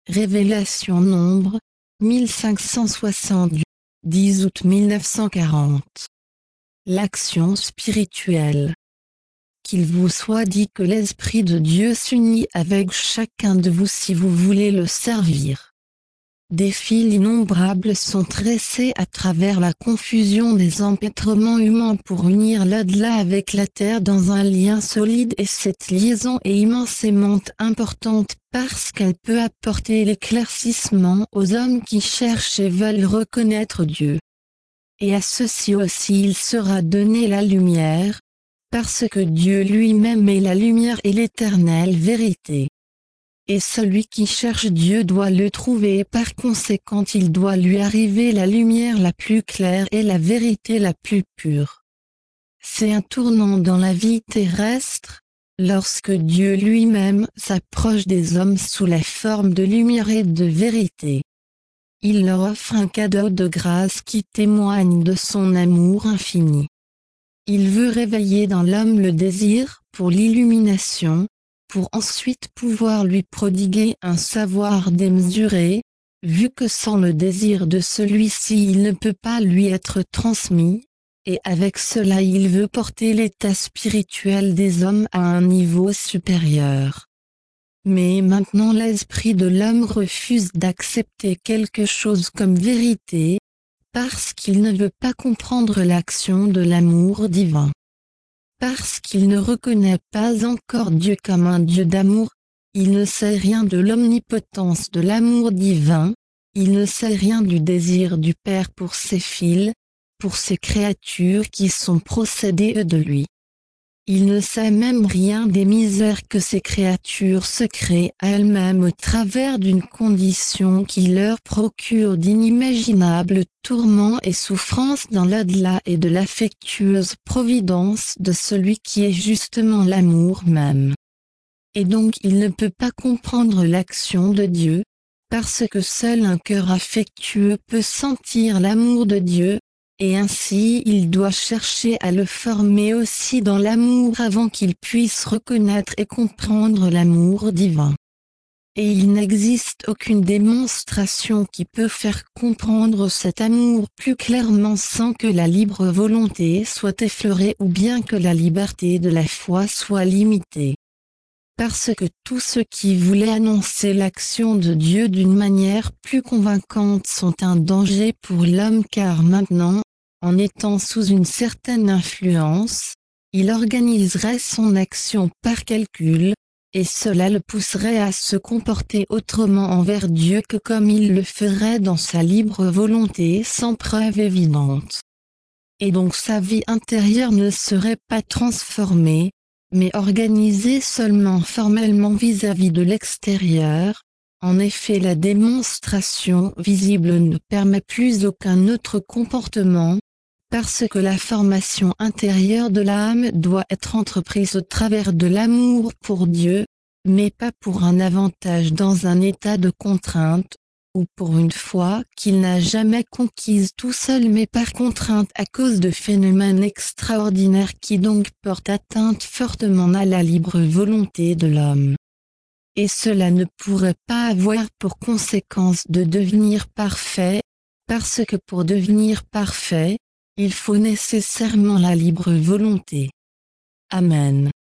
Révélation Nombre, 1560, 10 août 1940. L'action spirituelle. Qu'il vous soit dit que l'Esprit de Dieu s'unit avec chacun de vous si vous voulez le servir. Des fils innombrables sont tressés à travers la confusion des empêtrements humains pour unir l'au-delà avec la terre dans un lien solide, et cette liaison est immensément importante parce qu'elle peut apporter l'éclaircissement aux hommes qui cherchent et veulent reconnaître Dieu. Et à ceux-ci aussi il sera donné la lumière, parce que Dieu lui-même est la lumière et l'éternelle vérité. Et celui qui cherche Dieu doit le trouver, et par conséquent il doit lui arriver la lumière la plus claire et la vérité la plus pure. C'est un tournant dans la vie terrestre, lorsque Dieu lui-même s'approche des hommes sous la forme de lumière et de vérité. Il leur offre un cadeau de grâce qui témoigne de son amour infini. Il veut réveiller dans l'homme le désir pour l'illumination, pour ensuite pouvoir lui prodiguer un savoir démesuré, vu que sans le désir de celui-ci il ne peut pas lui être transmis, et avec cela il veut porter l'état spirituel des hommes à un niveau supérieur. Mais maintenant l'esprit de l'homme refuse d'accepter quelque chose comme vérité, parce qu'il ne veut pas comprendre l'action de l'amour divin. Parce qu'il ne reconnaît pas encore Dieu comme un Dieu d'amour, il ne sait rien de l'omnipotence de l'amour divin, il ne sait rien du désir du Père pour ses fils, pour ses créatures qui sont procédées de lui. Il ne sait même rien des misères que ces créatures se créent à elles-mêmes au travers d'une condition qui leur procure d'inimaginables tourments et souffrances dans l'au-delà et de l'affectueuse providence de celui qui est justement l'amour même. Et donc il ne peut pas comprendre l'action de Dieu, parce que seul un cœur affectueux peut sentir l'amour de Dieu, et ainsi il doit chercher à le former aussi dans l'amour avant qu'il puisse reconnaître et comprendre l'amour divin. Et il n'existe aucune démonstration qui peut faire comprendre cet amour plus clairement sans que la libre volonté soit effleurée ou bien que la liberté de la foi soit limitée. Parce que tous ceux qui voulaient annoncer l'action de Dieu d'une manière plus convaincante sont un danger pour l'homme, car maintenant, en étant sous une certaine influence, il organiserait son action par calcul, et cela le pousserait à se comporter autrement envers Dieu que comme il le ferait dans sa libre volonté sans preuve évidente. Et donc sa vie intérieure ne serait pas transformée, mais organisée seulement formellement vis-à-vis de l'extérieur. En effet, la démonstration visible ne permet plus aucun autre comportement, parce que la formation intérieure de l'âme doit être entreprise au travers de l'amour pour Dieu, mais pas pour un avantage dans un état de contrainte, ou pour une foi qu'il n'a jamais conquise tout seul mais par contrainte à cause de phénomènes extraordinaires qui donc portent atteinte fortement à la libre volonté de l'homme. Et cela ne pourrait pas avoir pour conséquence de devenir parfait, parce que pour devenir parfait, il faut nécessairement la libre volonté. Amen.